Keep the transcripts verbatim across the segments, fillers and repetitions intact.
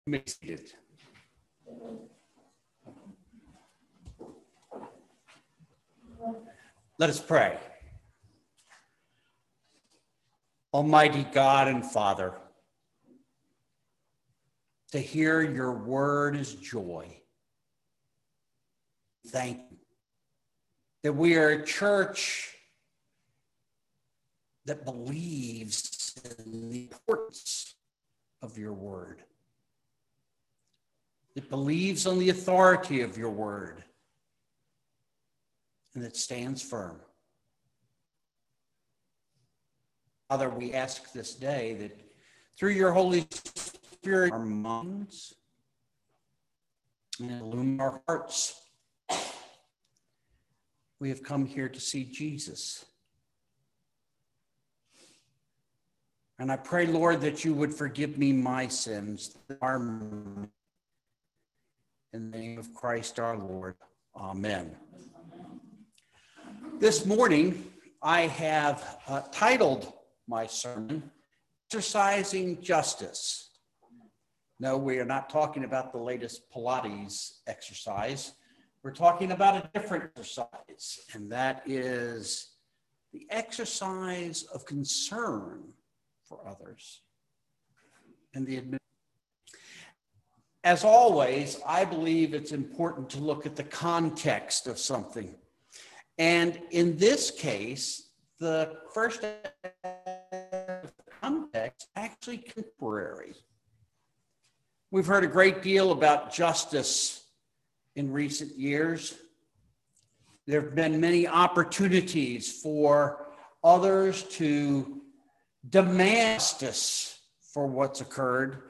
Makes it. Let us pray. Almighty God and Father, to hear your word is joy. Thank you that we are a church that believes in the importance of your word. That believes on the authority of your word and that stands firm. Father, we ask this day that through your Holy Spirit, our minds and illumine our hearts. We have come here to see Jesus. And I pray, Lord, that you would forgive me my sins. In the name of Christ our Lord. Amen. This morning, I have uh, titled my sermon, Exercising Justice. No, we are not talking about the latest Pilates exercise. We're talking about a different exercise, and that is the exercise of concern for others and the administration. As always, I believe it's important to look at the context of something. And in this case, the first context actually contemporary. We've heard a great deal about justice in recent years. There have been many opportunities for others to demand justice for what's occurred.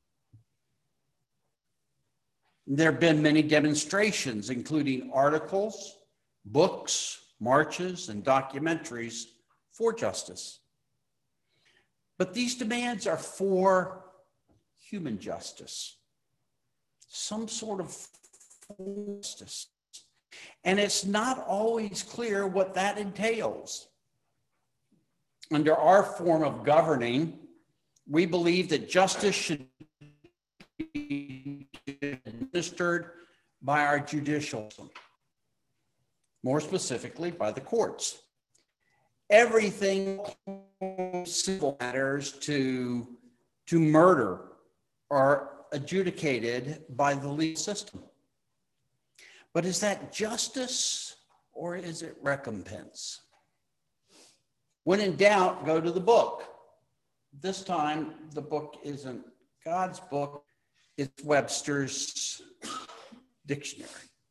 There have been many demonstrations, including articles, books, marches, and documentaries for justice. But these demands are for human justice, some sort of justice. And it's not always clear what that entails. Under our form of governing, we believe that justice should be administered by our judicial system, more specifically by the courts. Everything from civil matters to, to murder are adjudicated by the legal system. But is that justice or is it recompense? When in doubt, go to the book. This time, the book isn't God's book, it's Webster's dictionary.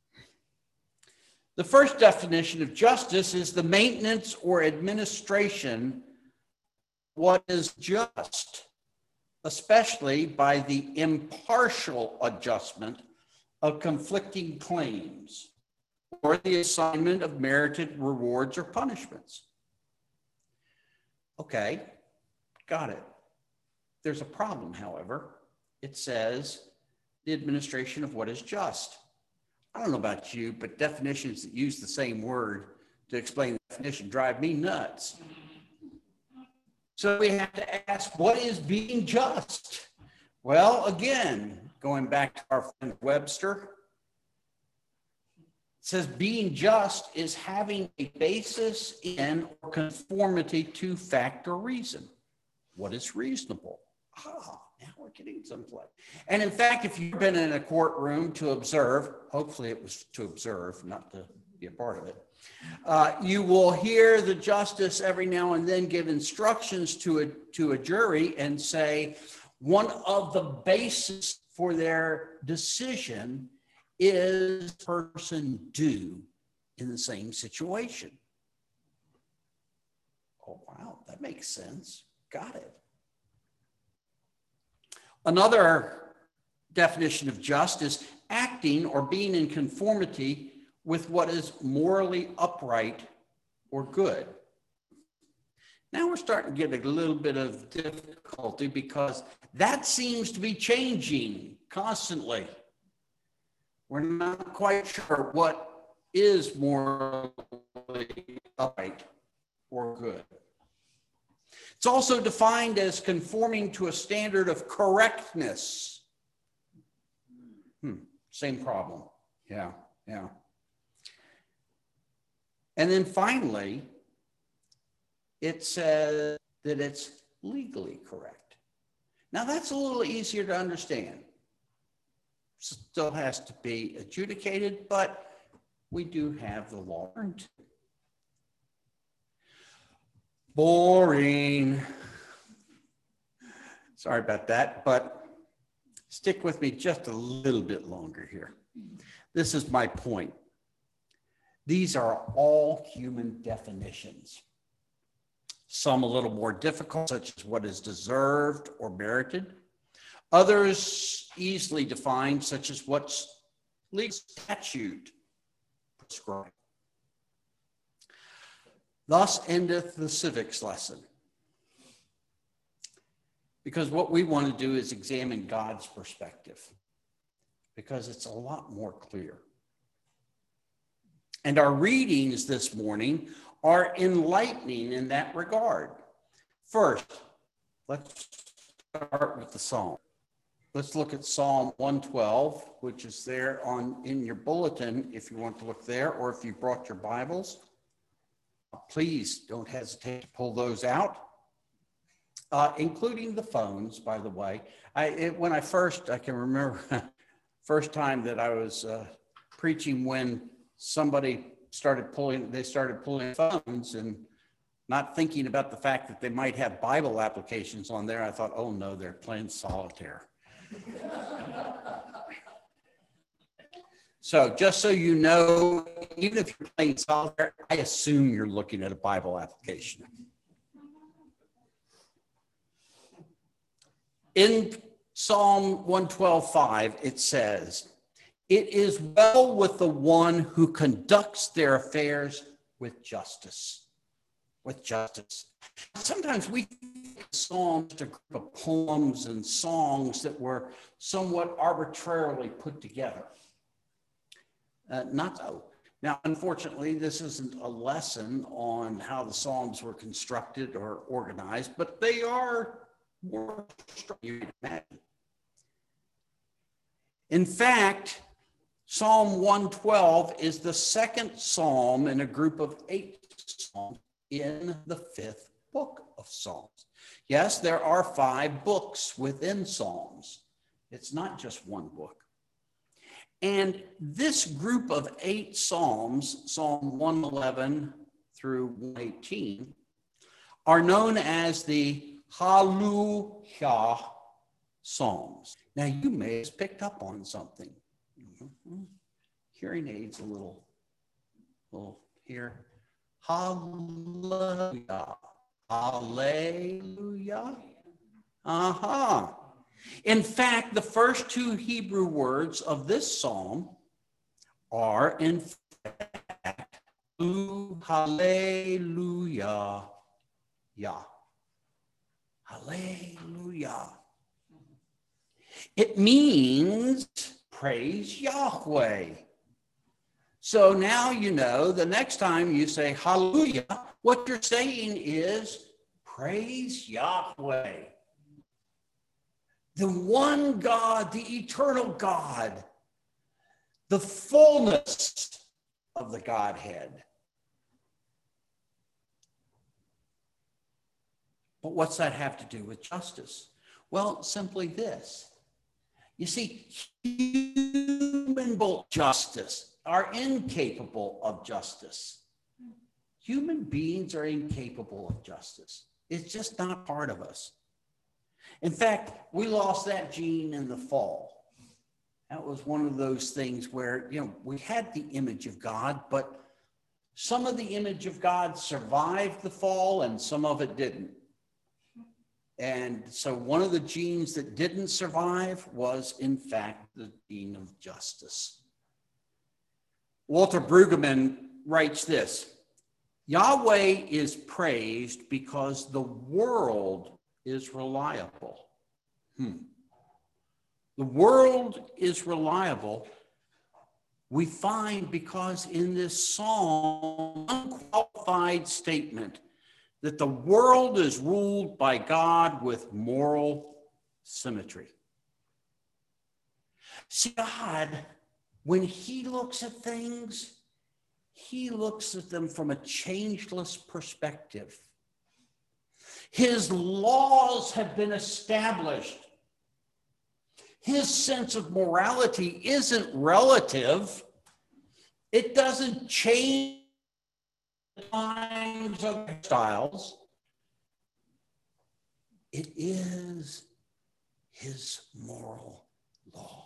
The first definition of justice is the maintenance or administration of what is just, especially by the impartial adjustment of conflicting claims or the assignment of merited rewards or punishments. Okay, got it. There's a problem, however. It says the administration of what is just. I don't know about you, but definitions that use the same word to explain the definition drive me nuts. So we have to ask, what is being just? Well, again, going back to our friend Webster, it says being just is having a basis in or conformity to fact or reason. What is reasonable? Ah, now we're getting someplace. And in fact, if you've been in a courtroom to observe, hopefully it was to observe, not to be a part of it, uh, you will hear the justice every now and then give instructions to a, to a jury and say, one of the bases for their decision is person do in the same situation. Oh, wow, that makes sense. Got it. Another definition of just is acting or being in conformity with what is morally upright or good. Now we're starting to get a little bit of difficulty because that seems to be changing constantly. We're not quite sure what is morally upright or good. It's also defined as conforming to a standard of correctness Hmm, same problem. Yeah, yeah. And then finally, it says that it's legally correct. Now that's a little easier to understand. Still has to be adjudicated, but we do have the law. Boring. Sorry about that, but stick with me just a little bit longer here. This is my point. These are all human definitions. Some a little more difficult, such as what is deserved or merited. Others easily defined, such as what's legal statute prescribed. Thus endeth the civics lesson. Because what we want to do is examine God's perspective, because it's a lot more clear. And our readings this morning are enlightening in that regard. First, let's start with the Psalm. Let's look at Psalm one twelve, which is there on in your bulletin if you want to look there, or if you brought your Bibles. Please don't hesitate to pull those out, uh, including the phones, by the way. I, it, when I first, I can remember first time that I was uh, preaching when somebody started pulling, they started pulling phones and not thinking about the fact that they might have Bible applications on there. I thought, oh no, they're playing solitaire. So just so you know, even if you're playing solitaire, I assume you're looking at a Bible application. In Psalm one twelve five, it says, "It is well with the one who conducts their affairs with justice." With justice. Sometimes we think Psalms are a group of poems and songs that were somewhat arbitrarily put together. Uh, not so. Now, unfortunately, this isn't a lesson on how the Psalms were constructed or organized, but they are more you can imagine. In fact, Psalm one twelve is the second psalm in a group of eight psalms in the fifth book of Psalms. Yes, there are five books within Psalms. It's not just one book. And this group of eight psalms, Psalm one eleven through one eighteen, are known as the Hallelujah Psalms. Now, you may have picked up on something. Mm-hmm. Hearing aids a little, little here. Hallelujah. Hallelujah. Uh-huh. In fact, the first two Hebrew words of this psalm are, in fact, hallelujah. Yah. Hallelujah. It means praise Yahweh. So now you know the next time you say hallelujah, what you're saying is praise Yahweh. The one God, the eternal God, the fullness of the Godhead. But what's that have to do with justice? Well, simply this. You see, human justice are incapable of justice. Human beings are incapable of justice. It's just not part of us. In fact, we lost that gene in the fall. That was one of those things where, you know, we had the image of God, but some of the image of God survived the fall and some of it didn't. And so one of the genes that didn't survive was, in fact, the gene of justice. Walter Brueggemann writes this: Yahweh is praised because the world is reliable. Hmm. The world is reliable, we find, because in this psalm, unqualified statement that the world is ruled by God with moral symmetry. See, God, when he looks at things, he looks at them from a changeless perspective. His laws have been established. His sense of morality isn't relative. It doesn't change times of styles. It is his moral law.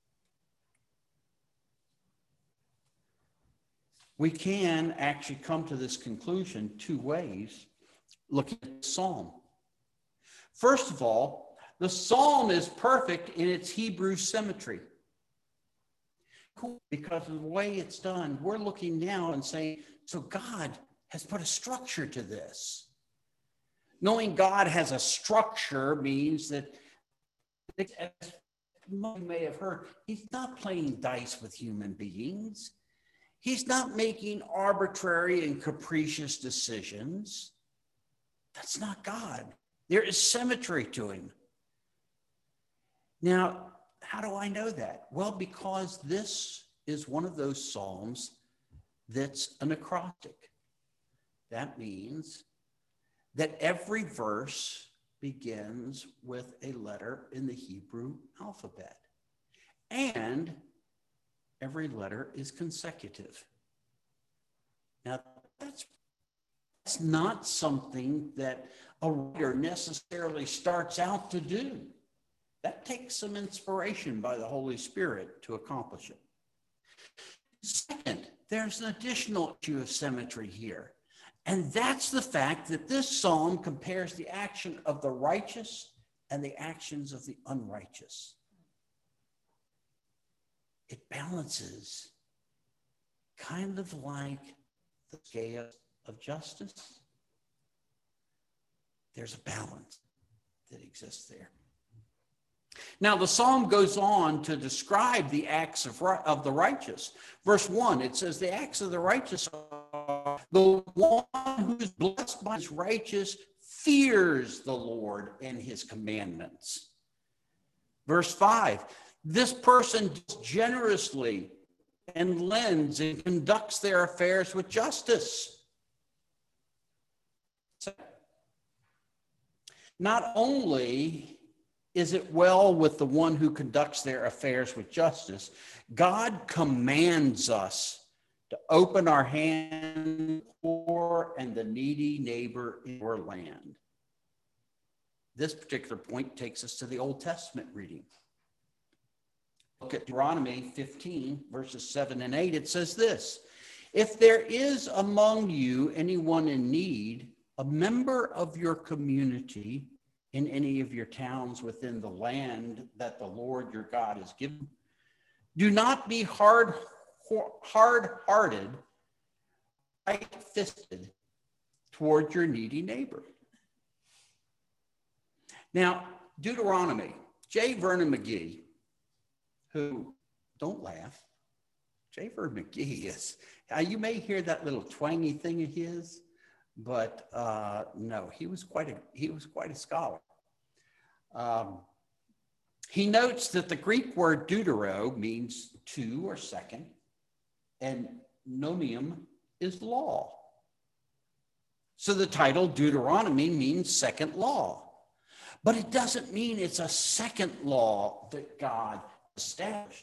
We can actually come to this conclusion two ways, looking at the psalm. First of all, the psalm is perfect in its Hebrew symmetry. Cool, because of the way it's done, we're looking now and saying, so God has put a structure to this. Knowing God has a structure means that, as you may have heard, he's not playing dice with human beings. He's not making arbitrary and capricious decisions. That's not God. There is symmetry to him. Now, how do I know that? Well, because this is one of those psalms that's an acrostic. That means that every verse begins with a letter in the Hebrew alphabet. And every letter is consecutive. Now, that's, that's not something that a writer necessarily starts out to do. That takes some inspiration by the Holy Spirit to accomplish it. Second, there's an additional issue of symmetry here. And that's the fact that this psalm compares the action of the righteous and the actions of the unrighteous. It balances, kind of like the scale of justice. There's a balance that exists there. Now, the psalm goes on to describe the acts of, of the righteous. Verse one, it says, the acts of the righteous are the one who is blessed by his righteous fears the Lord and his commandments. Verse five, this person generously and lends and conducts their affairs with justice. Not only is it well with the one who conducts their affairs with justice, God commands us to open our hand to the poor and the needy neighbor in our land. This particular point takes us to the Old Testament reading. Look at Deuteronomy fifteen, verses seven and eight. It says this, if there is among you anyone in need, a member of your community in any of your towns within the land that the Lord your God has given, do not be hard, hard-hearted, tight-fisted toward your needy neighbor. Now, Deuteronomy, J. Vernon McGee, who, don't laugh, J. Vernon McGee is, uh, you may hear that little twangy thing of his, but uh, no, he was quite a he was quite a scholar. Um, he notes that the Greek word deutero means two or second, and nomium is law. So the title Deuteronomy means second law, but it doesn't mean it's a second law that God established.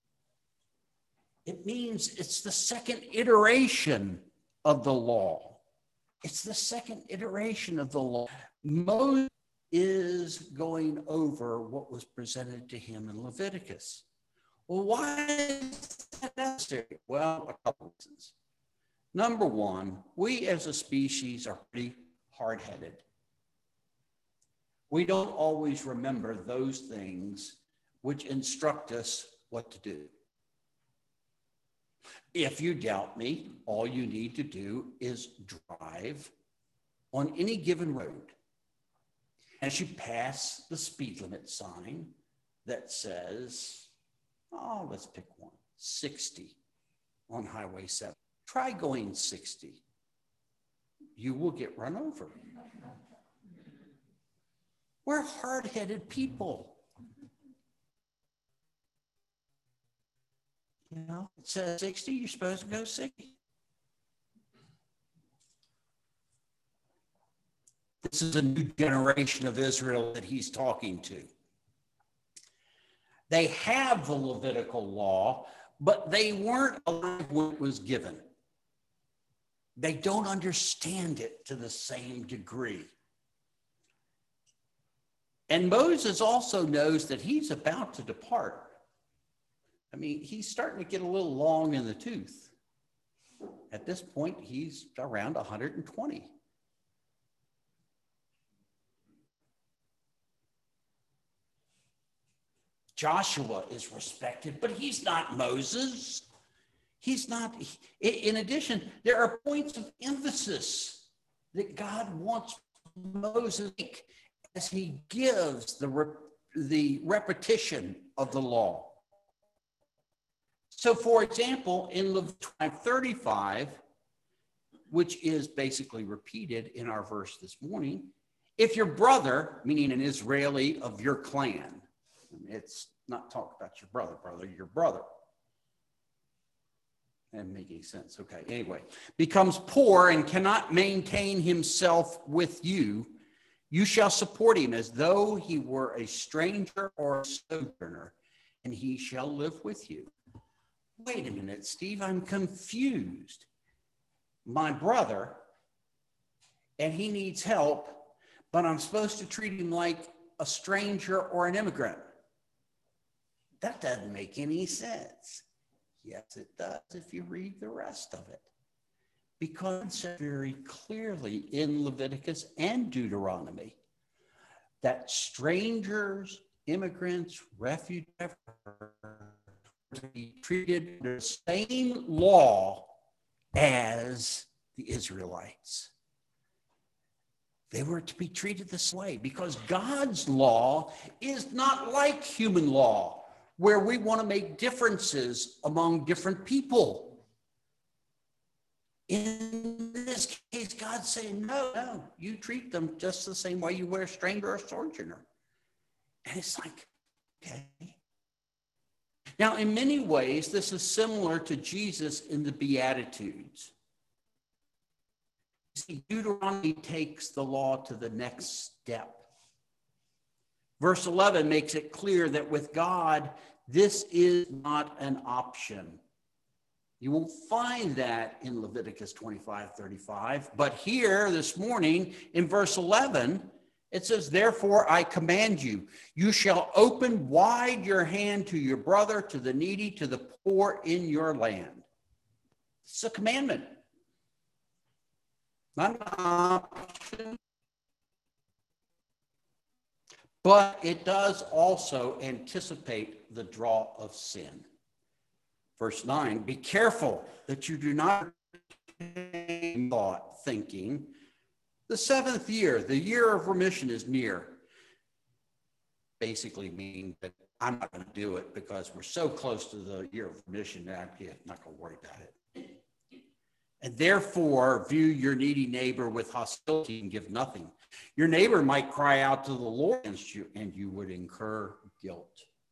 It means it's the second iteration of the law. It's the second iteration of the law. Moses is going over what was presented to him in Leviticus. Well, why is that necessary? Well, a couple reasons. Number one, we as a species are pretty hard-headed. We don't always remember those things which instruct us what to do. If you doubt me, all you need to do is drive on any given road. As you pass the speed limit sign that says, oh, let's pick one, sixty on Highway seven. Try going sixty. You will get run over. We're hard-headed people. You know, it says sixty, you're supposed to go sixty. This is a new generation of Israel that he's talking to. They have the Levitical law, but they weren't alive when it was given. They don't understand it to the same degree. And Moses also knows that he's about to depart. I mean, he's starting to get a little long in the tooth. At this point, he's around one hundred twenty. Joshua is respected, but he's not Moses. He's not. In addition, there are points of emphasis that God wants Moses to make as he gives the, rep, the repetition of the law. So, for example, in Leviticus thirty-five, which is basically repeated in our verse this morning, if your brother, meaning an Israeli of your clan, it's not talk about your brother, brother, your brother. That making sense. Okay. Anyway, becomes poor and cannot maintain himself with you, you shall support him as though he were a stranger or a sojourner, and he shall live with you. Wait a minute, Steve, I'm confused. My brother, and he needs help, but I'm supposed to treat him like a stranger or an immigrant. That doesn't make any sense. Yes, it does if you read the rest of it. Because it says very clearly in Leviticus and Deuteronomy that strangers, immigrants, refugees to be treated under the same law as the Israelites. They were to be treated this way because God's law is not like human law, where we want to make differences among different people. In this case, God's saying, no, no, you treat them just the same way you wear a stranger or a sojourner. And it's like, okay. Now, in many ways, this is similar to Jesus in the Beatitudes. See, Deuteronomy takes the law to the next step. Verse eleven makes it clear that with God, this is not an option. You won't find that in Leviticus twenty-five thirty-five, but here this morning in verse eleven, it says, therefore I command you, you shall open wide your hand to your brother, to the needy, to the poor in your land. It's a commandment, not an option. But it does also anticipate the draw of sin. Verse nine, be careful that you do not thought, thinking, the seventh year, the year of remission is near. Basically meaning that I'm not going to do it because we're so close to the year of remission that I'm not going to worry about it. And therefore, view your needy neighbor with hostility and give nothing. Your neighbor might cry out to the Lord against you, and you would incur guilt.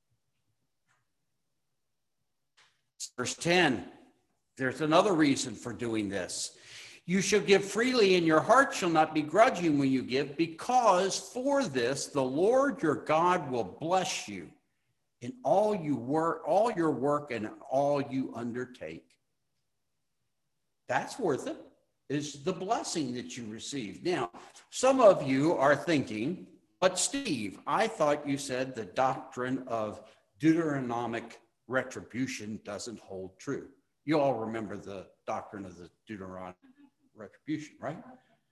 Verse ten, there's another reason for doing this. You shall give freely, and your heart shall not be grudging when you give, because for this the Lord your God will bless you in all you work, all your work, and all you undertake. That's worth it, is the blessing that you receive. Now, some of you are thinking, but Steve, I thought you said the doctrine of Deuteronomic retribution doesn't hold true. You all remember the doctrine of the Deuteronomic retribution, right?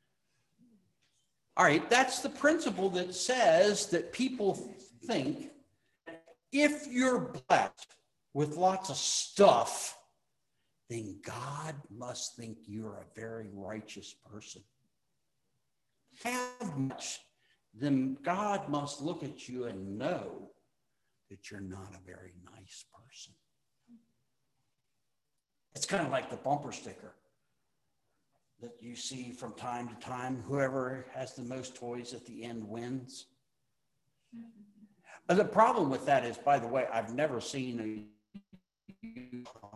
All right, that's the principle that says that people think if you're blessed with lots of stuff, then God must think you're a very righteous person. Have much, then God must look at you and know that you're not a very nice person. It's kind of like the bumper sticker that you see from time to time. Whoever has the most toys at the end wins. And the problem with that is, by the way, I've never seen a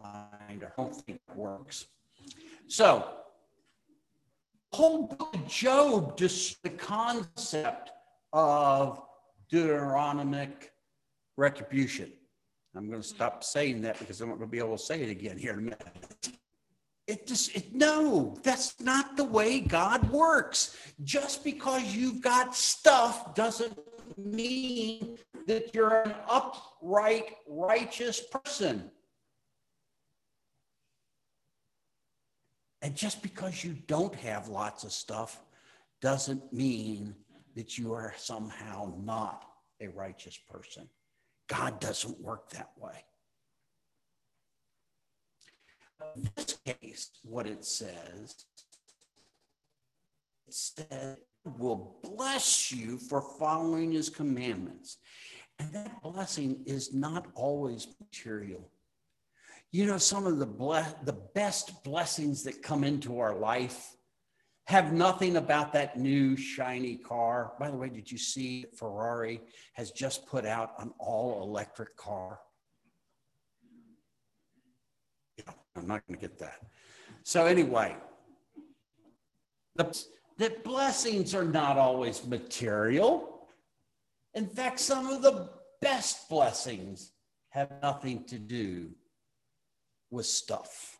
I don't think it works. So, the whole book of Job, just the concept of Deuteronomic retribution. I'm going to stop saying that because I'm not going to be able to say it again here in a minute. It just, it, no, that's not the way God works. Just because you've got stuff doesn't mean that you're an upright, righteous person. And just because you don't have lots of stuff doesn't mean that you are somehow not a righteous person. God doesn't work that way. In this case, what it says, it says, will bless you for following his commandments. And that blessing is not always material. You know, some of the ble- the best blessings that come into our life have nothing about that new shiny car. By the way, did you see Ferrari has just put out an all-electric car? Yeah, I'm not going to get that. So anyway, the, the blessings are not always material. In fact, some of the best blessings have nothing to do with stuff.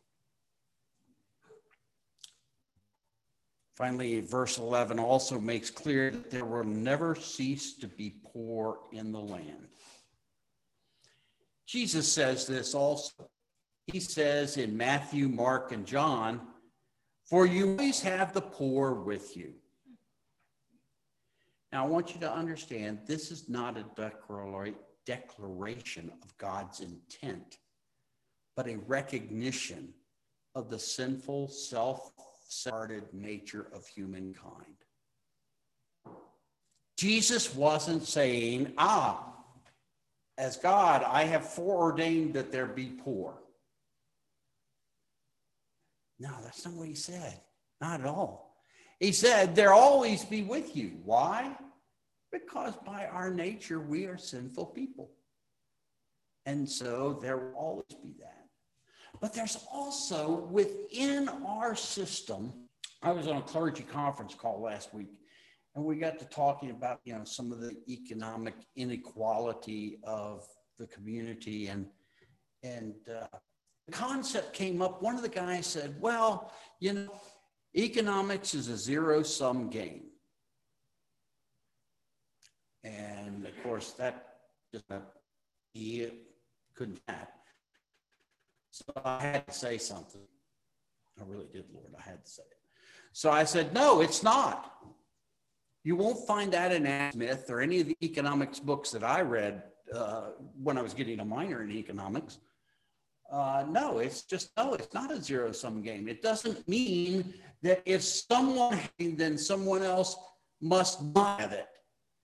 Finally, verse eleven also makes clear that there will never cease to be poor in the land. Jesus says this also. He says in Matthew, Mark, and John, for you always have the poor with you. Now, I want you to understand, this is not a declaration of God's intent, but a recognition of the sinful, self-centered nature of humankind. Jesus wasn't saying, ah, as God, I have foreordained that there be poor. No, that's not what he said. Not at all. He said, there'll always be with you. Why? Because by our nature, we are sinful people. And so there will always be that. But there's also within our system, I was on a clergy conference call last week, and we got to talking about, you know, some of the economic inequality of the community. And, and uh, the concept came up. One of the guys said, well, you know, economics is a zero-sum game. And of course, that just, he couldn't have. So I had to say something. I really did, Lord. I had to say it. So I said, no, it's not. You won't find that in Adam Smith or any of the economics books that I read uh, when I was getting a minor in economics. Uh, no, it's just, no, it's not a zero-sum game. It doesn't mean that if someone, then someone else must not have it.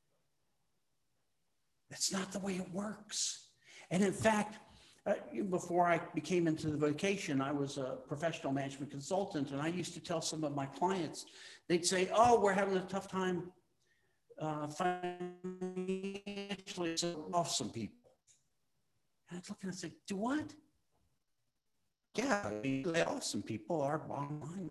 That's not the way it works. And in fact, uh, before I became into the vocation, I was a professional management consultant, and I used to tell some of my clients, they'd say, oh, we're having a tough time uh, financially, so off some people. And I'd look and I'd say, do what? Yeah, we lay off some people, our bottom line.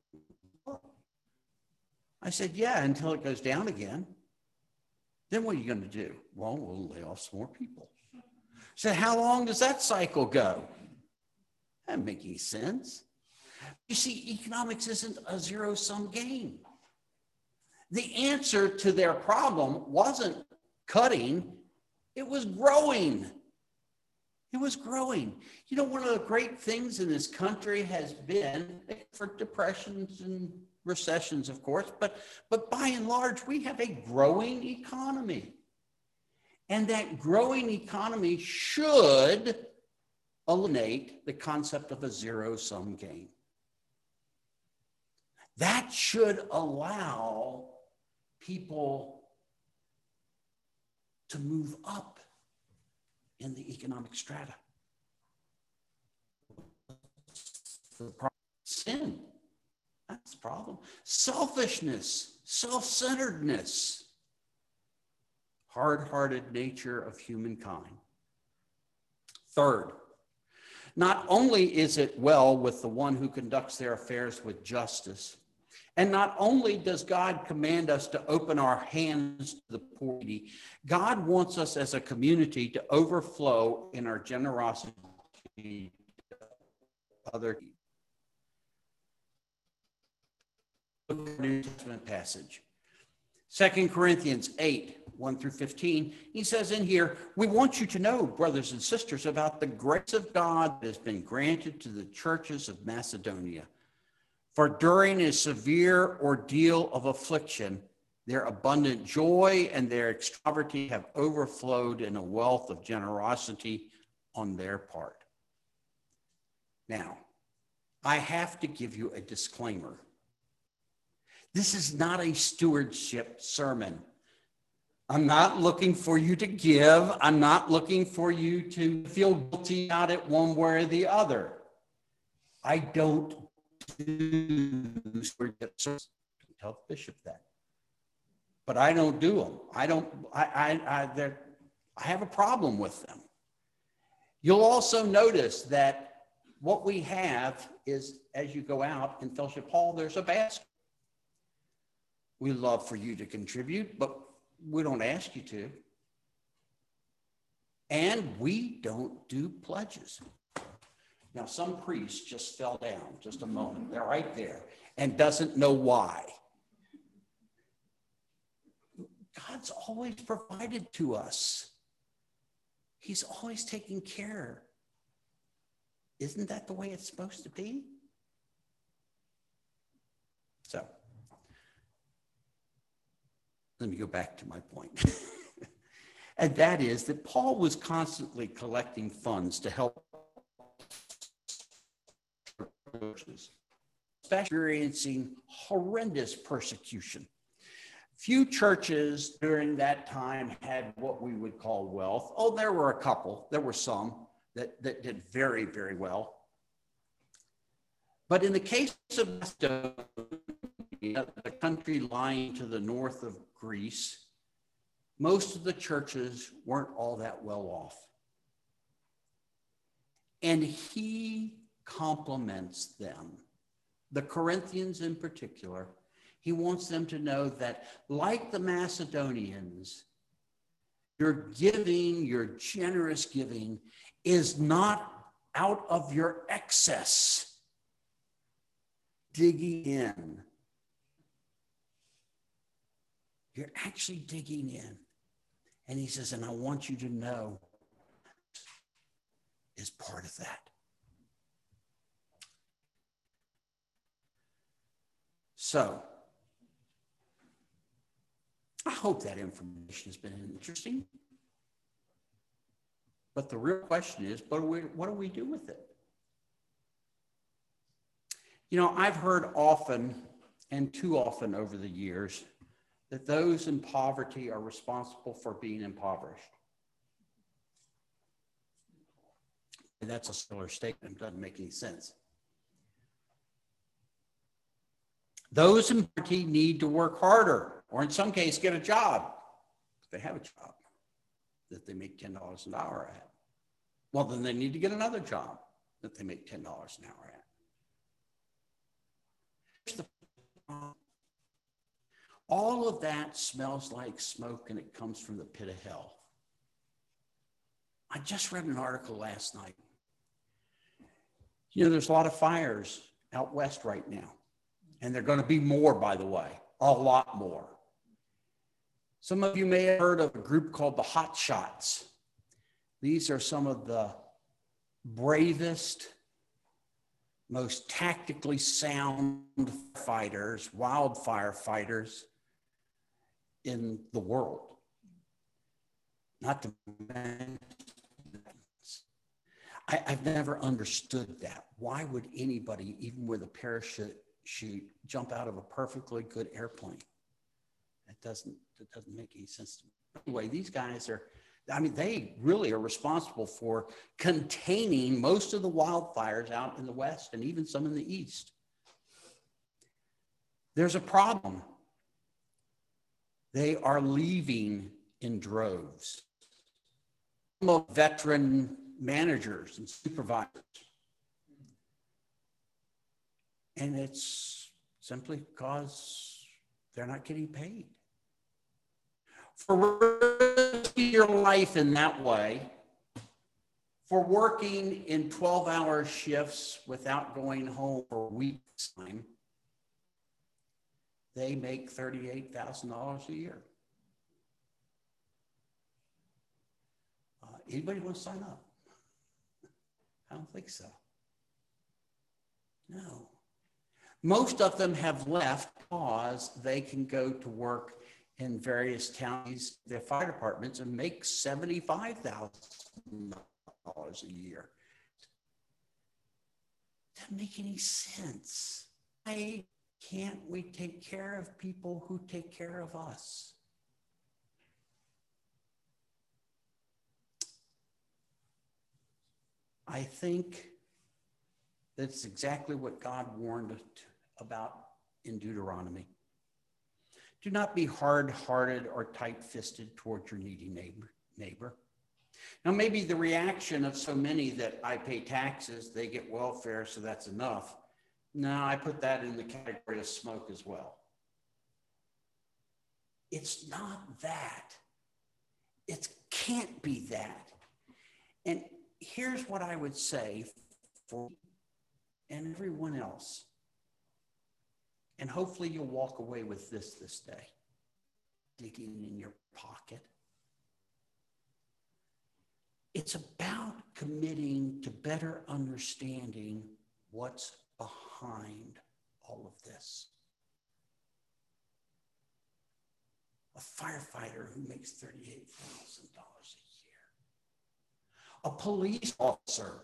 I said, yeah, until it goes down again. Then what are you going to do? Well, we'll lay off some more people. So how long does that cycle go? That doesn't make any sense. You see, economics isn't a zero-sum game. The answer to their problem wasn't cutting, it was growing. It was growing. You know, one of the great things in this country has been, for depressions and recessions, of course, but, but by and large, we have a growing economy. And that growing economy should eliminate the concept of a zero-sum game. That should allow people to move up in the economic strata. The problem, sin, that's the problem. Selfishness, self-centeredness, hard-hearted nature of humankind. Third, Not only is it well with the one who conducts their affairs with justice, and not only does God command us to open our hands to the poor, God wants us as a community to overflow in our generosity to other people. Look at the New Testament passage. Second Corinthians eight, one through fifteen, he says in here, we want you to know, brothers and sisters, about the grace of God that has been granted to the churches of Macedonia. For during a severe ordeal of affliction, their abundant joy and their extraordinary have overflowed in a wealth of generosity on their part. Now, I have to give you a disclaimer. This is not a stewardship sermon. I'm not looking for you to give. I'm not looking for you to feel guilty about it one way or the other. I don't do stewardship sermons. Tell the bishop that. But I don't do them. I don't, I, I, I, I have a problem with them. You'll also notice that what we have is, as you go out in Fellowship Hall, there's a basket. We love for you to contribute, but we don't ask you to. And we don't do pledges. Now, some priest just fell down, just a moment. They're right there and doesn't know why. God's always provided to us. He's always taking care. Isn't that the way it's supposed to be? So, let me go back to my point. And that is that Paul was constantly collecting funds to help churches, experiencing horrendous persecution. Few churches during that time had what we would call wealth. Oh, there were a couple. There were some that, that did very, very well. But in the case of Macedonia, the country lying to the north of Greece, most of the churches weren't all that well off. And he compliments them, the Corinthians in particular. He wants them to know that, like the Macedonians, your giving, your generous giving, is not out of your excess, digging in. You're actually digging in. And he says, and I want you to know is part of that. So, I hope that information has been interesting. But the real question is, what do we, what do we do with it? You know, I've heard often, and too often over the years, that those in poverty are responsible for being impoverished. And that's a similar statement. It doesn't make any sense. Those in poverty need to work harder, or in some cases get a job. If they have a job that they make ten dollars an hour at. Well, then they need to get another job that they make ten dollars an hour at. Here's the problem. All of that smells like smoke, and it comes from the pit of hell. I just read an article last night. You know, there's a lot of fires out west right now. And there are going to be more, by the way, a lot more. Some of you may have heard of a group called the Hot Shots. These are some of the bravest, most tactically sound fighters, wildfire fighters in the world. Not to mention, I, I've never understood that. Why would anybody, even with a parachute, shoot, jump out of a perfectly good airplane? That doesn't, that doesn't make any sense to me. Anyway, these guys are, I mean, they really are responsible for containing most of the wildfires out in the West and even some in the East. There's a problem. They are leaving in droves. I'm a veteran managers and supervisors. And it's simply because they're not getting paid. For your life in that way, for working in twelve-hour shifts without going home for weeks' time, they make thirty-eight thousand dollars a year. Uh, anybody want to sign up? I don't think so. No. Most of them have left because they can go to work in various counties, their fire departments, and make seventy-five thousand dollars a year. Doesn't make any sense. Why can't we take care of people who take care of us? I think that's exactly what God warned about in Deuteronomy. Do not be hard-hearted or tight-fisted toward your needy neighbor. neighbor. Now, maybe the reaction of so many that I pay taxes, they get welfare, so that's enough. No, I put that in the category of smoke as well. It's not that. It can't be that. And here's what I would say for and everyone else. And hopefully you'll walk away with this this day, digging in your pocket. It's about committing to better understanding what's behind all of this. A firefighter who makes thirty-eight thousand dollars a year. A police officer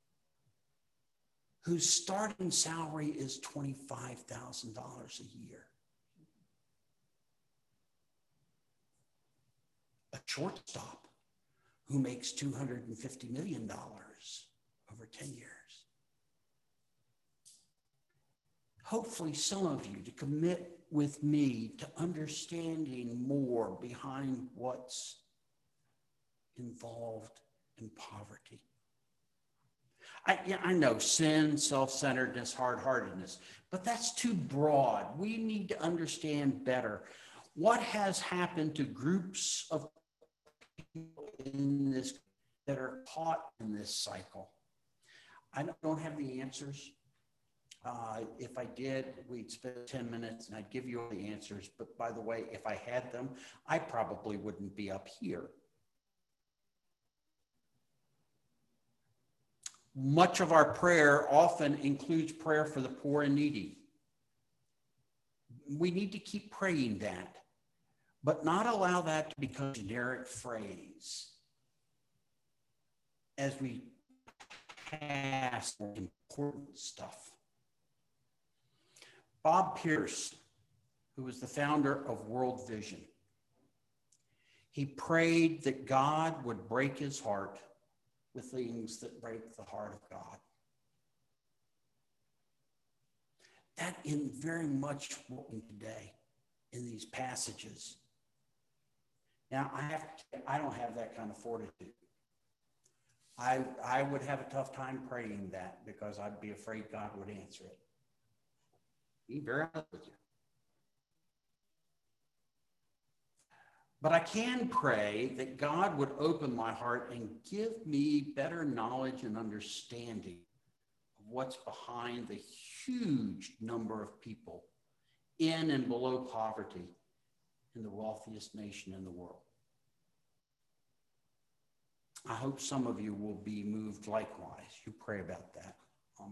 whose starting salary is twenty-five thousand dollars a year. A shortstop who makes two hundred fifty million dollars over ten years. Hopefully some of you to commit with me to understanding more behind what's involved in poverty. I, yeah, I know sin, self-centeredness, hard-heartedness, but that's too broad. We need to understand better what has happened to groups of people in this that are caught in this cycle. I don't have the answers. Uh, if I did, we'd spend ten minutes and I'd give you all the answers. But by the way, if I had them, I probably wouldn't be up here. Much of our prayer often includes prayer for the poor and needy. We need to keep praying that, but not allow that to become a generic phrase as we pass important stuff. Bob Pierce, who was the founder of World Vision, he prayed that God would break his heart with things that break the heart of God. That in very much what we today in these passages. Now, I have to, I don't have that kind of fortitude. I, I would have a tough time praying that because I'd be afraid God would answer it. Be very honest with you. But I can pray that God would open my heart and give me better knowledge and understanding of what's behind the huge number of people in and below poverty in the wealthiest nation in the world. I hope some of you will be moved likewise. You pray about that.